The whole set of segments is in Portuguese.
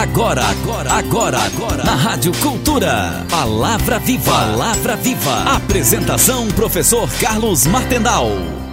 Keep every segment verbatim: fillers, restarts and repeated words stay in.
Agora, agora, agora, agora, na Rádio Cultura. Palavra Viva, Palavra Viva. Apresentação, professor Carlos Martendal.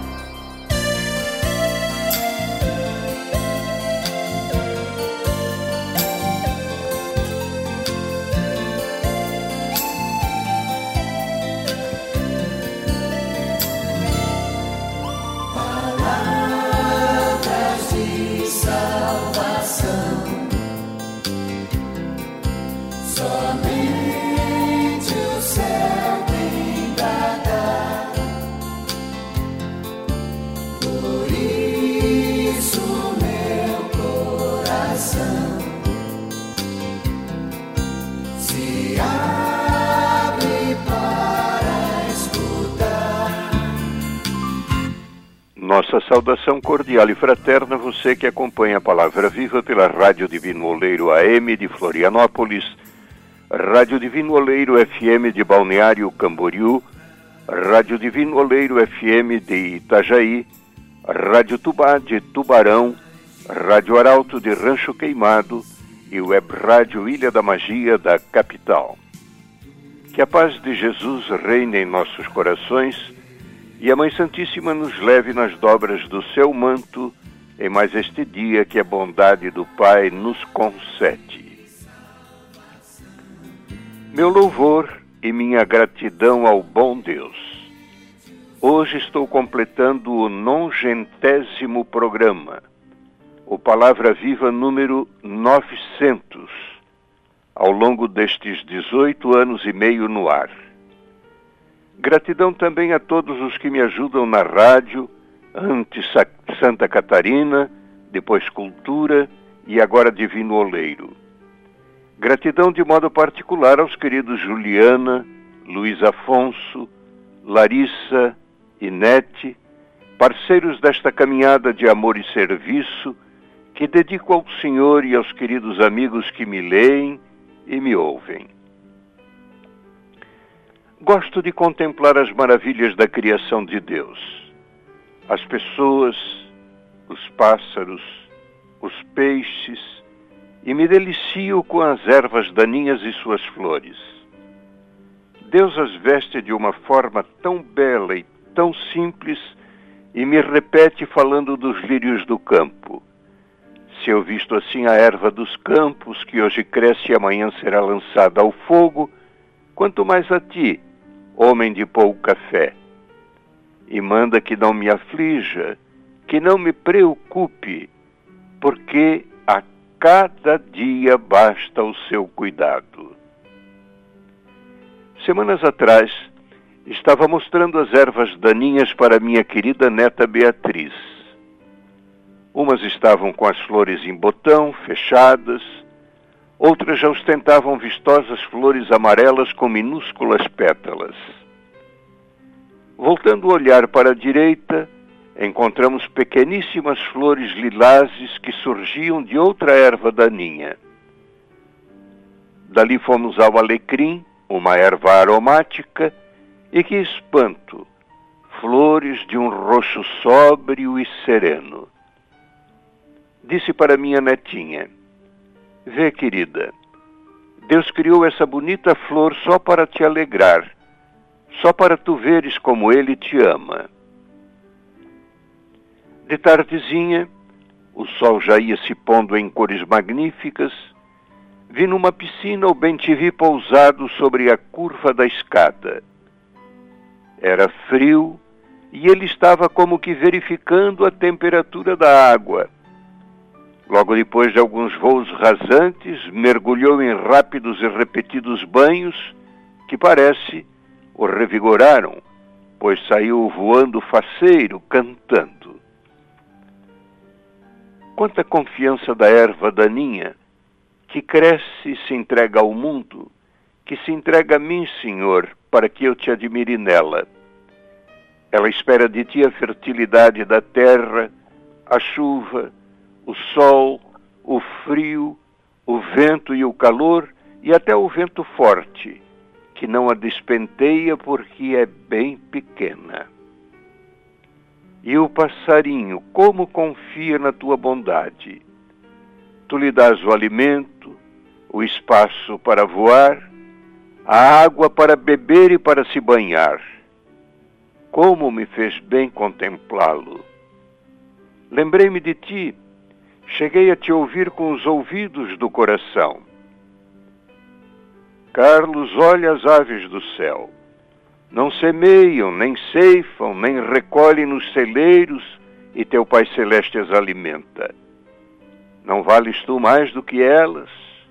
Nossa saudação cordial e fraterna, você que acompanha a Palavra Viva pela Rádio Divino Oleiro A M de Florianópolis, Rádio Divino Oleiro F M de Balneário Camboriú, Rádio Divino Oleiro F M de Itajaí, Rádio Tubá de Tubarão, Rádio Arauto de Rancho Queimado e Web Rádio Ilha da Magia da capital. Que a paz de Jesus reine em nossos corações e a Mãe Santíssima nos leve nas dobras do seu manto em mais este dia que a bondade do Pai nos concede. Meu louvor e minha gratidão ao bom Deus. Hoje estou completando o nongentésimo programa, o Palavra Viva número novecentos, ao longo destes dezoito anos e meio no ar. Gratidão também a todos os que me ajudam na rádio, antes Santa Catarina, depois Cultura e agora Divino Oleiro. Gratidão de modo particular aos queridos Juliana, Luiz Afonso, Larissa, Inete, parceiros desta caminhada de amor e serviço, que dedico ao Senhor e aos queridos amigos que me leem e me ouvem. Gosto de contemplar as maravilhas da criação de Deus. As pessoas, os pássaros, os peixes, e me delicio com as ervas daninhas e suas flores. Deus as veste de uma forma tão bela e tão simples e me repete falando dos lírios do campo. Se eu visto assim a erva dos campos, que hoje cresce e amanhã será lançada ao fogo, quanto mais a ti, homem de pouca fé. E manda que não me aflija, que não me preocupe, porque a cada dia basta o seu cuidado. Semanas atrás, estava mostrando as ervas daninhas para minha querida neta Beatriz. Umas estavam com as flores em botão, fechadas, outras já ostentavam vistosas flores amarelas com minúsculas pétalas. Voltando o olhar para a direita, encontramos pequeníssimas flores lilazes que surgiam de outra erva daninha. Dali fomos ao alecrim, uma erva aromática, e que espanto, flores de um roxo sóbrio e sereno. Disse para minha netinha: vê, querida, Deus criou essa bonita flor só para te alegrar, só para tu veres como Ele te ama. De tardezinha, o sol já ia se pondo em cores magníficas, vi numa piscina o bem-te-vi pousado sobre a curva da escada. Era frio e ele estava como que verificando a temperatura da água. Logo depois de alguns voos rasantes, mergulhou em rápidos e repetidos banhos que, parece, o revigoraram, pois saiu voando faceiro, cantando. Quanta confiança da erva daninha, que cresce e se entrega ao mundo, que se entrega a mim, Senhor, para que eu te admire nela. Ela espera de ti a fertilidade da terra, a chuva, o sol, o frio, o vento e o calor, e até o vento forte, que não a despenteia porque é bem pequena. E o passarinho, como confia na tua bondade. Tu lhe dás o alimento, o espaço para voar, a água para beber e para se banhar. Como me fez bem contemplá-lo. Lembrei-me de ti, cheguei a te ouvir com os ouvidos do coração. Carlos, olha as aves do céu. Não semeiam, nem ceifam, nem recolhem nos celeiros, e teu Pai Celeste as alimenta. Não vales tu mais do que elas?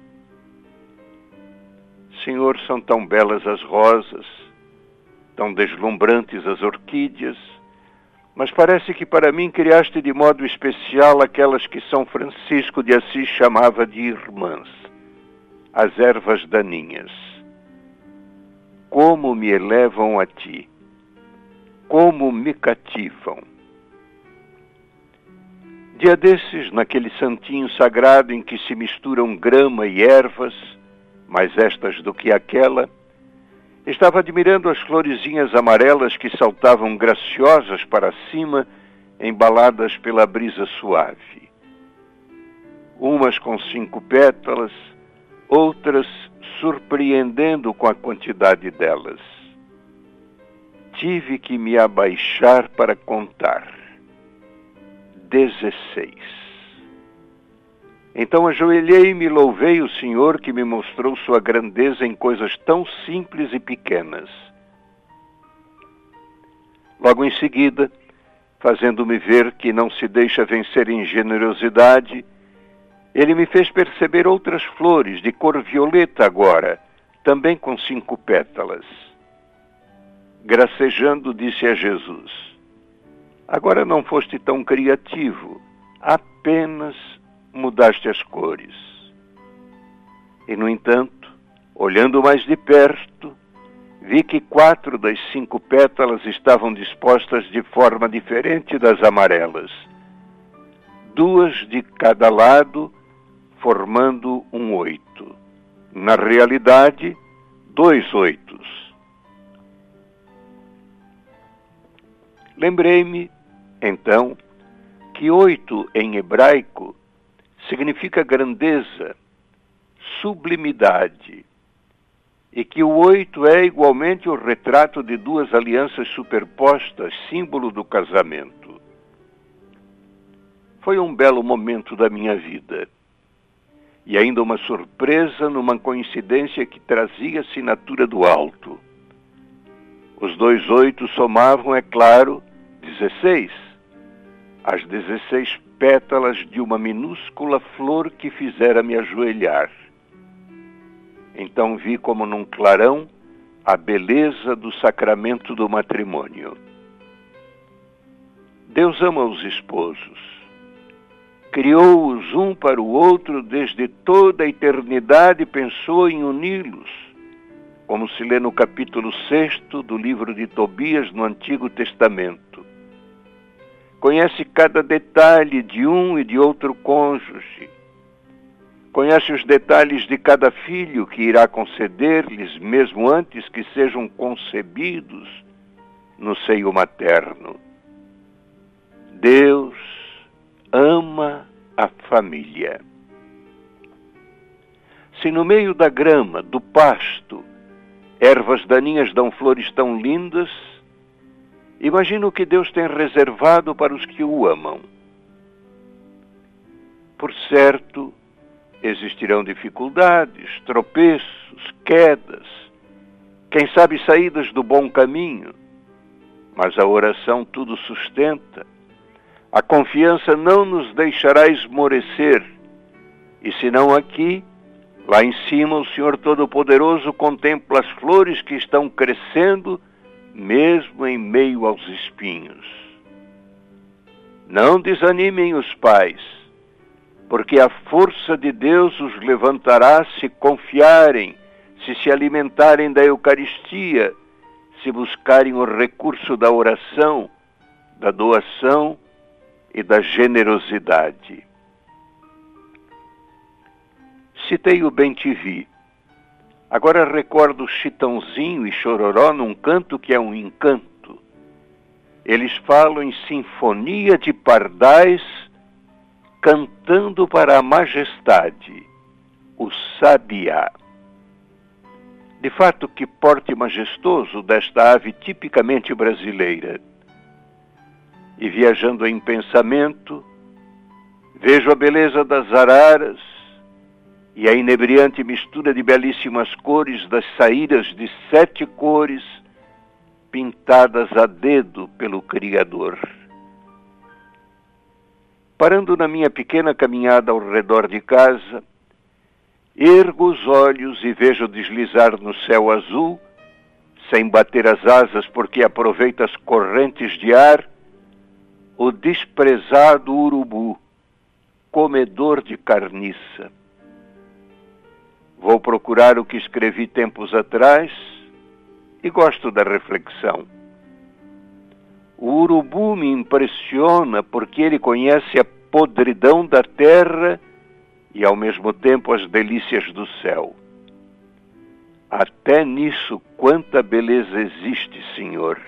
Senhor, são tão belas as rosas, tão deslumbrantes as orquídeas, mas parece que para mim criaste de modo especial aquelas que São Francisco de Assis chamava de irmãs, as ervas daninhas. Como me elevam a ti, como me cativam. Dia desses, naquele santinho sagrado em que se misturam grama e ervas, mais estas do que aquela, estava admirando as florezinhas amarelas que saltavam graciosas para cima, embaladas pela brisa suave. Umas com cinco pétalas, outras surpreendendo com a quantidade delas. Tive que me abaixar para contar. Dezesseis. Então ajoelhei-me e louvei o Senhor que me mostrou sua grandeza em coisas tão simples e pequenas. Logo em seguida, fazendo-me ver que não se deixa vencer em generosidade, ele me fez perceber outras flores de cor violeta agora, também com cinco pétalas. Gracejando, disse a Jesus: agora não foste tão criativo, apenas mudaste as cores. E, no entanto, olhando mais de perto, vi que quatro das cinco pétalas estavam dispostas de forma diferente das amarelas, duas de cada lado, formando um oito. Na realidade, dois oitos. Lembrei-me, então, que oito em hebraico significa grandeza, sublimidade, e que o oito é igualmente o retrato de duas alianças superpostas, símbolo do casamento. Foi um belo momento da minha vida. E ainda uma surpresa numa coincidência que trazia a assinatura do alto. Os dois oitos somavam, é claro, dezesseis. As dezesseis pétalas de uma minúscula flor que fizera me ajoelhar. Então vi como num clarão a beleza do sacramento do matrimônio. Deus ama os esposos. Criou-os um para o outro desde toda a eternidade e pensou em uni-los, como se lê no capítulo sexto do livro de Tobias no Antigo Testamento. Conhece cada detalhe de um e de outro cônjuge. Conhece os detalhes de cada filho que irá conceder-lhes, mesmo antes que sejam concebidos no seio materno. Deus ama a família. Se no meio da grama, do pasto, ervas daninhas dão flores tão lindas, imagina o que Deus tem reservado para os que o amam. Por certo, existirão dificuldades, tropeços, quedas, quem sabe saídas do bom caminho, mas a oração tudo sustenta. A confiança não nos deixará esmorecer, e se não aqui, lá em cima o Senhor Todo-Poderoso contempla as flores que estão crescendo, mesmo em meio aos espinhos. Não desanimem os pais, porque a força de Deus os levantará se confiarem, se se alimentarem da Eucaristia, se buscarem o recurso da oração, da doação e da generosidade. Citei o Bem-te-vi. Agora recordo Chitãozinho e Chororó num canto que é um encanto. Eles falam em sinfonia de pardais cantando para a majestade, o sabiá. De fato, que porte majestoso desta ave tipicamente brasileira. E viajando em pensamento, vejo a beleza das araras e a inebriante mistura de belíssimas cores das saíras de sete cores pintadas a dedo pelo Criador. Parando na minha pequena caminhada ao redor de casa, ergo os olhos e vejo deslizar no céu azul, sem bater as asas porque aproveita as correntes de ar, o desprezado urubu, comedor de carniça. Vou procurar o que escrevi tempos atrás e gosto da reflexão. O urubu me impressiona porque ele conhece a podridão da terra e, ao mesmo tempo, as delícias do céu. Até nisso, quanta beleza existe, Senhor.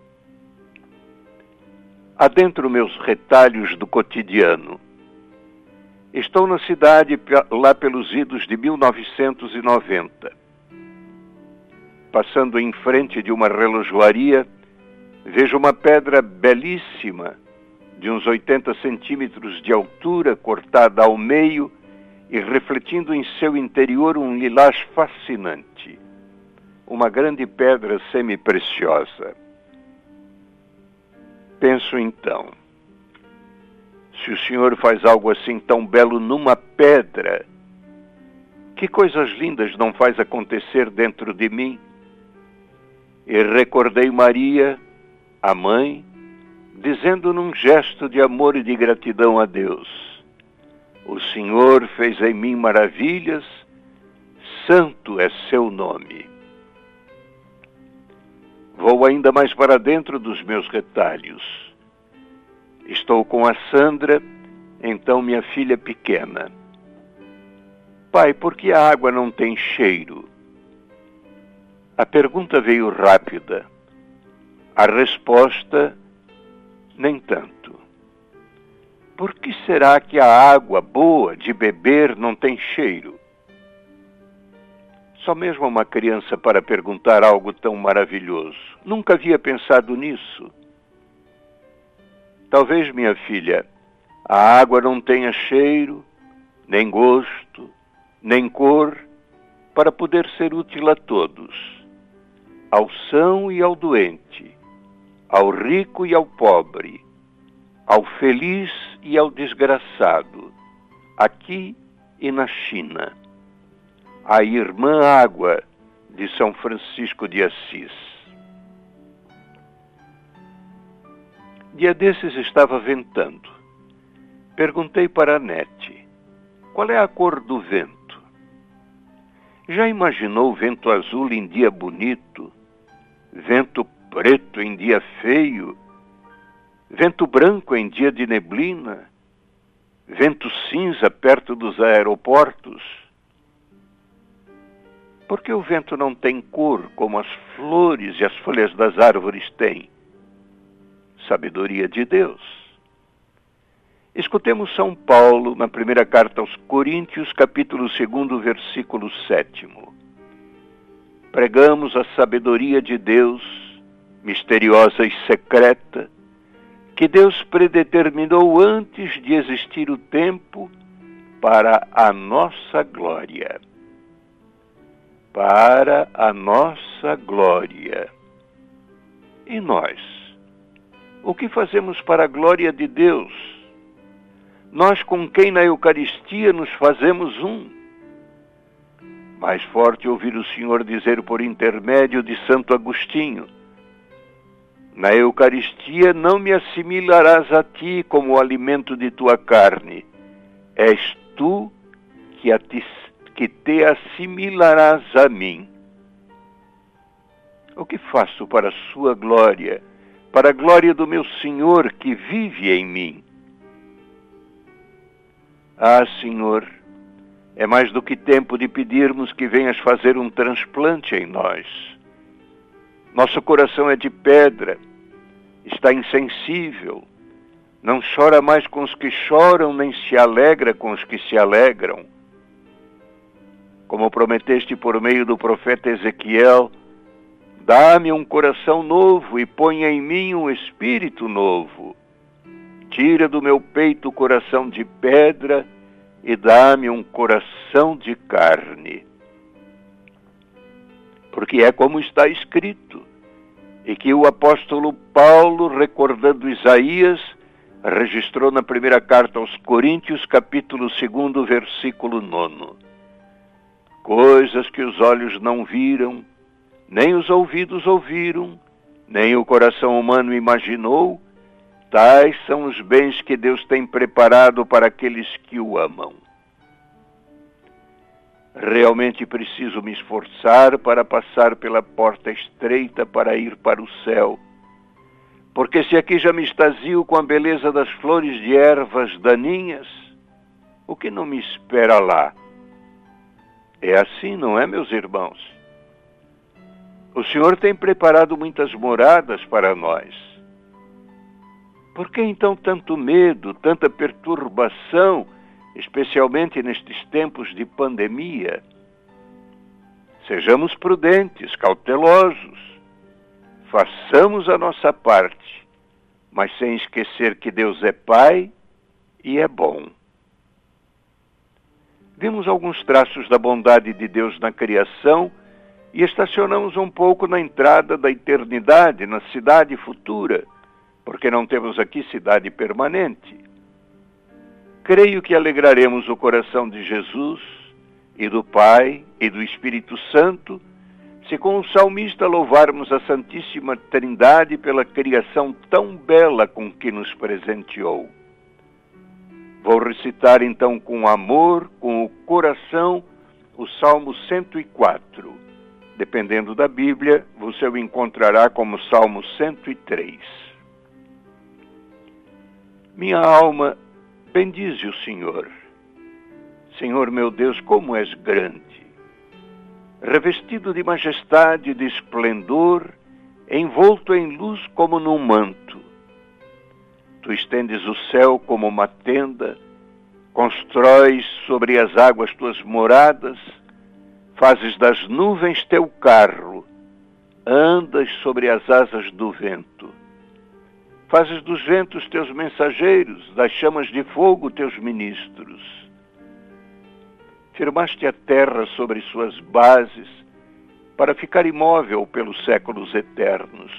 Adentro meus retalhos do cotidiano. Estou na cidade lá pelos idos de mil novecentos e noventa. Passando em frente de uma relojoaria, vejo uma pedra belíssima, de uns oitenta centímetros de altura, cortada ao meio e refletindo em seu interior um lilás fascinante. Uma grande pedra semi-preciosa. Penso então, se o Senhor faz algo assim tão belo numa pedra, que coisas lindas não faz acontecer dentro de mim? E recordei Maria, a mãe, dizendo num gesto de amor e de gratidão a Deus: o Senhor fez em mim maravilhas, santo é seu nome. Vou ainda mais para dentro dos meus retalhos. Estou com a Sandra, então minha filha pequena. Pai, por que a água não tem cheiro? A pergunta veio rápida. A resposta, nem tanto. Por que será que a água boa de beber não tem cheiro? Só mesmo uma criança para perguntar algo tão maravilhoso. Nunca havia pensado nisso. Talvez, minha filha, a água não tenha cheiro, nem gosto, nem cor, para poder ser útil a todos, ao são e ao doente, ao rico e ao pobre, ao feliz e ao desgraçado, aqui e na China. A irmã água de São Francisco de Assis. Dia desses estava ventando. Perguntei para a Nete, qual é a cor do vento? Já imaginou vento azul em dia bonito? Vento preto em dia feio? Vento branco em dia de neblina? Vento cinza perto dos aeroportos? Por que o vento não tem cor como as flores e as folhas das árvores têm? Sabedoria de Deus. Escutemos São Paulo na primeira carta aos Coríntios, capítulo dois, versículo sete. Pregamos a sabedoria de Deus, misteriosa e secreta, que Deus predeterminou antes de existir o tempo para a nossa glória. Para a nossa glória. E nós? O que fazemos para a glória de Deus? Nós com quem na Eucaristia nos fazemos um. Mais forte ouvir o Senhor dizer por intermédio de Santo Agostinho: na Eucaristia não me assimilarás a ti como o alimento de tua carne. És tu que, a ti, que te assimilarás a mim. O que faço para a sua glória, para a glória do meu Senhor que vive em mim? Ah, Senhor, é mais do que tempo de pedirmos que venhas fazer um transplante em nós. Nosso coração é de pedra, está insensível, Não chora mais com os que choram, nem se alegra com os que se alegram. Como prometeste por meio do profeta Ezequiel, dá-me um coração novo e ponha em mim um espírito novo. Tira do meu peito o coração de pedra e dá-me um coração de carne. Porque é como está escrito, e que o apóstolo Paulo, recordando Isaías, registrou na primeira carta aos Coríntios, capítulo dois, versículo nove. Coisas que os olhos não viram, nem os ouvidos ouviram, nem o coração humano imaginou, tais são os bens que Deus tem preparado para aqueles que o amam. Realmente preciso me esforçar para passar pela porta estreita para ir para o céu, porque se aqui já me extasio com a beleza das flores de ervas daninhas, o que não me espera lá? É assim, não é, meus irmãos? O Senhor tem preparado muitas moradas para nós. Por que então tanto medo, tanta perturbação, especialmente nestes tempos de pandemia? Sejamos prudentes, cautelosos. Façamos a nossa parte, mas sem esquecer que Deus é Pai e é bom. Vimos alguns traços da bondade de Deus na criação e estacionamos um pouco na entrada da eternidade, na cidade futura, porque não temos aqui cidade permanente. Creio que alegraremos o coração de Jesus e do Pai e do Espírito Santo se com o salmista louvarmos a Santíssima Trindade pela criação tão bela com que nos presenteou. Vou recitar então com amor, com o coração, o Salmo cento e quatro. Dependendo da Bíblia, você o encontrará como Salmo cento e três. Minha alma bendize o Senhor. Senhor meu Deus, como és grande! Revestido de majestade e de esplendor, envolto em luz como num manto. Tu estendes o céu como uma tenda, constróis sobre as águas tuas moradas, fazes das nuvens teu carro, andas sobre as asas do vento. Fazes dos ventos teus mensageiros, das chamas de fogo teus ministros. Firmaste a terra sobre suas bases, para ficar imóvel pelos séculos eternos.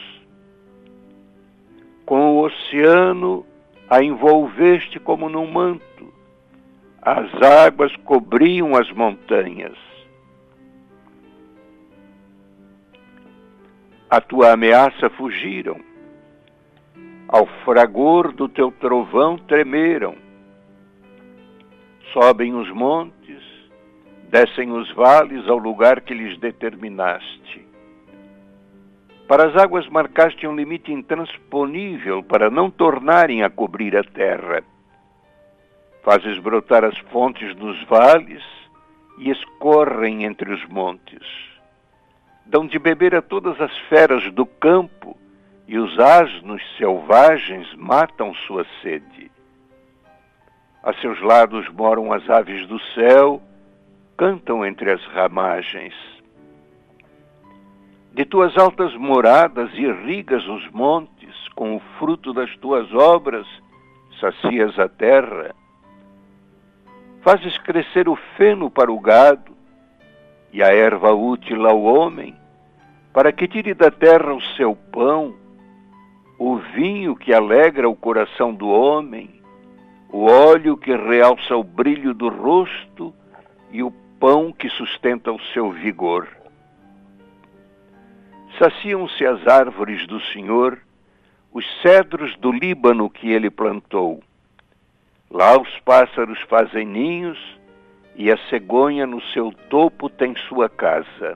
Com o oceano a envolveste como num manto, as águas cobriam as montanhas. A tua ameaça fugiram, ao fragor do teu trovão tremeram. Sobem os montes, descem os vales ao lugar que lhes determinaste. Para as águas marcaste um limite intransponível para não tornarem a cobrir a terra. Fazes brotar as fontes dos vales e escorrem entre os montes. Dão de beber a todas as feras do campo e os asnos selvagens matam sua sede. A seus lados moram as aves do céu, cantam entre as ramagens. De tuas altas moradas irrigas os montes, com o fruto das tuas obras sacias a terra. Fazes crescer o feno para o gado e a erva útil ao homem, para que tire da terra o seu pão, o vinho que alegra o coração do homem, o óleo que realça o brilho do rosto e o pão que sustenta o seu vigor. Saciam-se as árvores do Senhor, os cedros do Líbano que ele plantou. Lá os pássaros fazem ninhos e a cegonha no seu topo tem sua casa.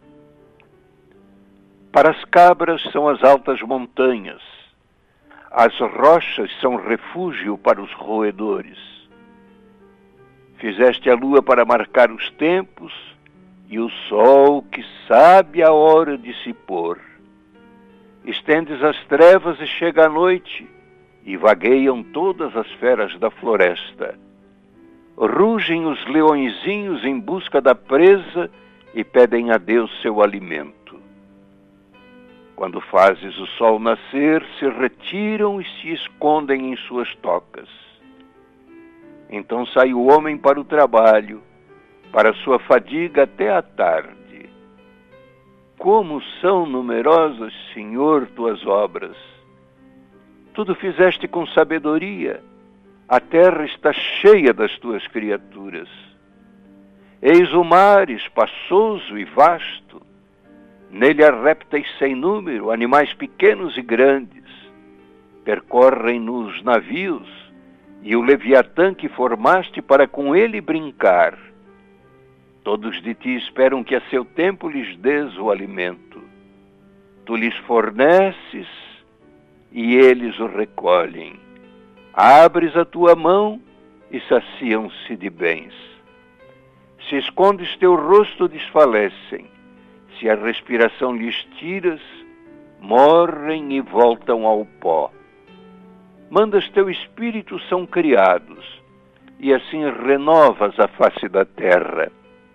Para as cabras são as altas montanhas, as rochas são refúgio para os roedores. Fizeste a lua para marcar os tempos e o sol que sabe a hora de se pôr. Estendes as trevas e chega a noite, e vagueiam todas as feras da floresta. Rugem os leõezinhos em busca da presa e pedem a Deus seu alimento. Quando fazes o sol nascer, se retiram e se escondem em suas tocas. Então sai o homem para o trabalho, para sua fadiga até a tarde. Como são numerosas, Senhor, tuas obras! Tudo fizeste com sabedoria. A terra está cheia das tuas criaturas. Eis o mar espaçoso e vasto. Nele há répteis sem número, animais pequenos e grandes. Percorrem-no os navios e o Leviatã que formaste para com ele brincar. Todos de ti esperam que a seu tempo lhes dês o alimento. Tu lhes forneces e eles o recolhem. Abres a tua mão e saciam-se de bens. Se escondes teu rosto, desfalecem. Se a respiração lhes tiras, morrem e voltam ao pó. Mandas teu espírito, são criados, e assim renovas a face da terra.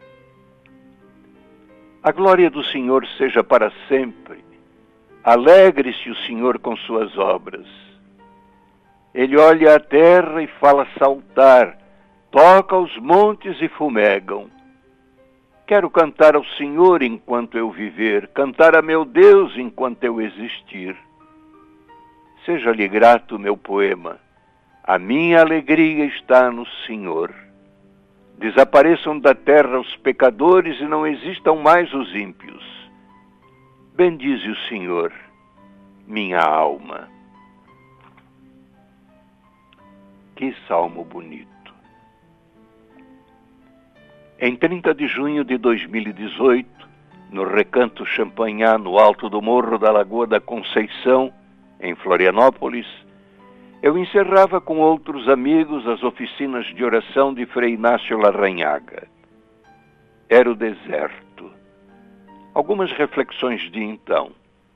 A glória do Senhor seja para sempre. Alegre-se o Senhor com suas obras. Ele olha a terra e fala saltar, toca os montes e fumegam. Quero cantar ao Senhor enquanto eu viver, cantar a meu Deus enquanto eu existir. Seja-lhe grato meu poema. A minha alegria está no Senhor. Desapareçam da terra os pecadores e não existam mais os ímpios. Bendize o Senhor, minha alma. Que salmo bonito. Em trinta de junho de dois mil e dezoito, no Recanto Champanhar, no alto do morro da Lagoa da Conceição, em Florianópolis, eu encerrava com outros amigos as oficinas de oração de Frei Inácio Larrañaga. Era o deserto. Algumas reflexões de então.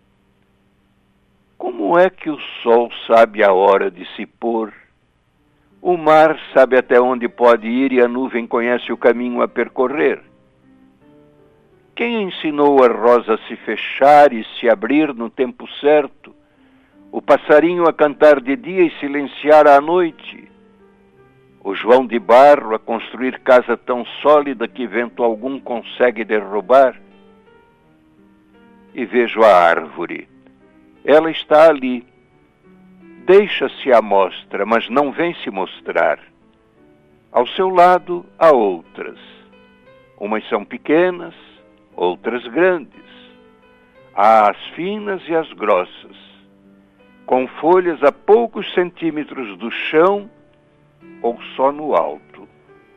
Como é que o sol sabe a hora de se pôr? O mar sabe até onde pode ir e a nuvem conhece o caminho a percorrer. Quem ensinou a rosa a se fechar e se abrir no tempo certo? O passarinho a cantar de dia e silenciar à noite? O João de Barro a construir casa tão sólida que vento algum consegue derrubar? E vejo a árvore. Ela está ali. Deixa-se à mostra, mas não vem se mostrar. Ao seu lado há outras. Umas são pequenas, outras grandes. Há as finas e as grossas, com folhas a poucos centímetros do chão ou só no alto.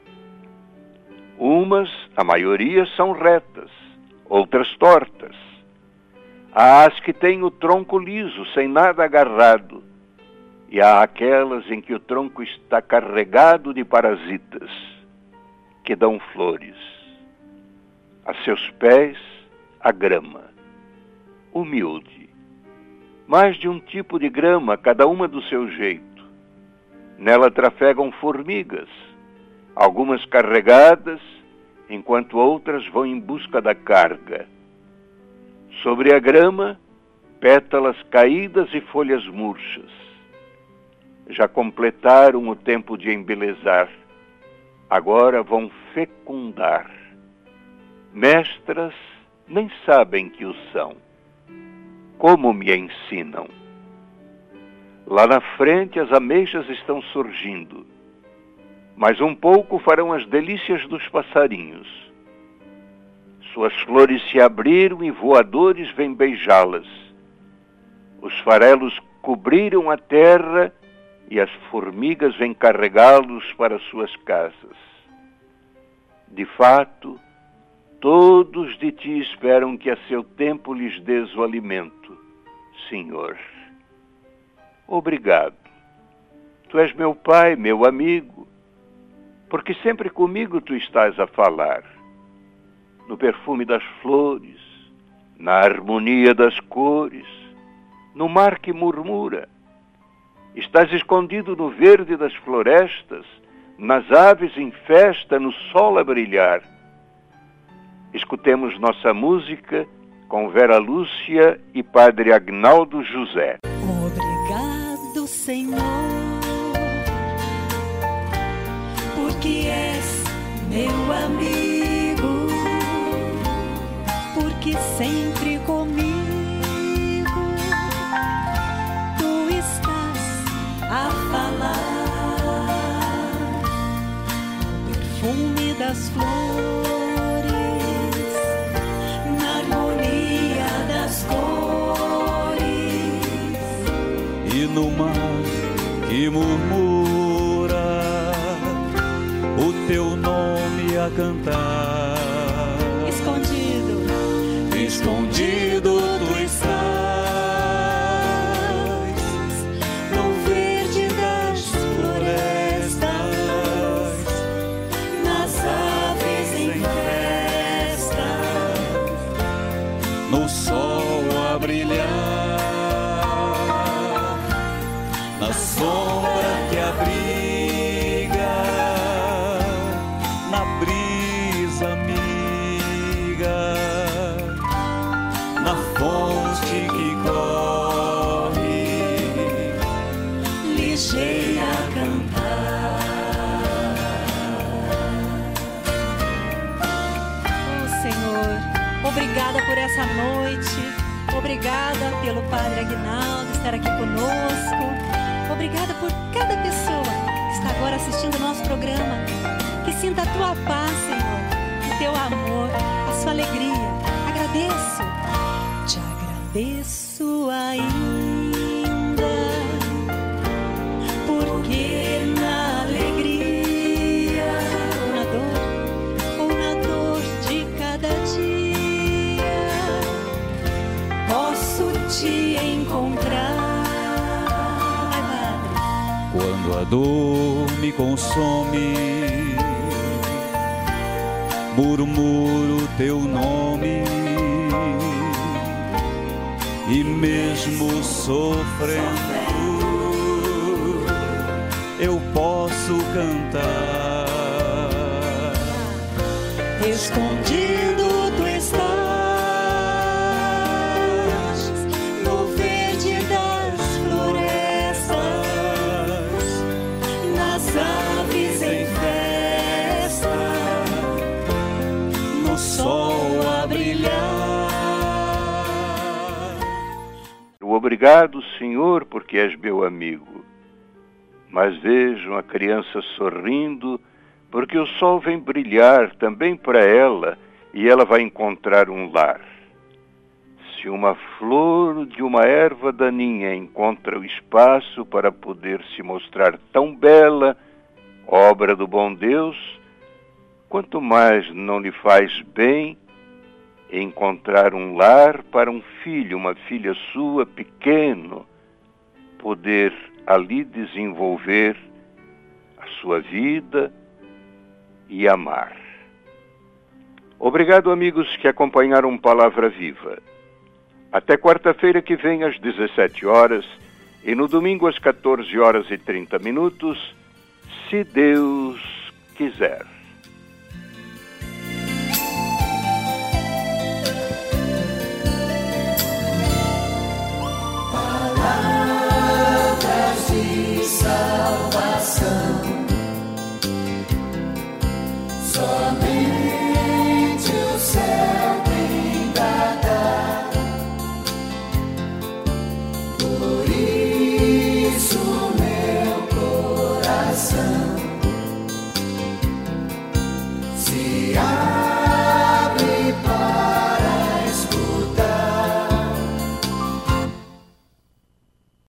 Umas, a maioria, são retas, outras tortas. Há as que têm o tronco liso, sem nada agarrado, e há aquelas em que o tronco está carregado de parasitas, que dão flores. A seus pés, a grama, humilde. Mais de um tipo de grama, cada uma do seu jeito. Nela trafegam formigas, algumas carregadas, enquanto outras vão em busca da carga. Sobre a grama, pétalas caídas e folhas murchas. Já completaram o tempo de embelezar. Agora vão fecundar. Mestras nem sabem que o são. Como me ensinam? Lá na frente as ameixas estão surgindo. Mais um pouco farão as delícias dos passarinhos. Suas flores se abriram e voadores vêm beijá-las. Os farelos cobriram a terra e as formigas vêm carregá-los para suas casas. De fato, todos de ti esperam que a seu tempo lhes dês o alimento, Senhor. Obrigado. Tu és meu Pai, meu amigo, porque sempre comigo tu estás a falar. No perfume das flores, na harmonia das cores, no mar que murmura. Estás escondido no verde das florestas, nas aves em festa, no sol a brilhar. Escutemos nossa música com Vera Lúcia e Padre Agnaldo José. Obrigado, Senhor, porque és meu amigo, porque sempre comigo tu estás a falar. O perfume das flores, na harmonia das cores, e no mar que murmura o teu nome a cantar. escondido, Escondido tu estás no verde das florestas, nas aves em festa, no sol a brilhar, na sombra que abriga, na brisa amiga, na fonte que corre, ligeira a cantar. Oh Senhor, obrigada por essa noite, obrigada pelo Padre Agnaldo estar aqui conosco, obrigada por cada pessoa que está agora assistindo o nosso programa, que sinta a tua paz, Senhor, o teu amor, a sua alegria. Agradeço, te agradeço ainda, porque na alegria, ou na dor, ou na dor de cada dia, posso te encontrar. Vai, Padre. quando a dor me consome, murmuro teu nome, e mesmo sofrendo eu posso cantar. Escondido tu estás no verde das florestas, nas aves em festa, No sol a brilhar. Obrigado, Senhor, porque és meu amigo. Mas vejo uma criança sorrindo, porque o sol vem brilhar também para ela e ela vai encontrar um lar. Se uma flor de uma erva daninha encontra o espaço para poder se mostrar tão bela, obra do bom Deus, quanto mais não lhe faz bem encontrar um lar para um filho, uma filha sua, pequeno, poder ali desenvolver a sua vida e amar. Obrigado, amigos que acompanharam Palavra Viva. Até quarta-feira que vem, às dezessete horas, e no domingo às quatorze horas e trinta minutos, se Deus quiser. Palavras de salvação, somente o céu tem pra dar. Por isso meu coração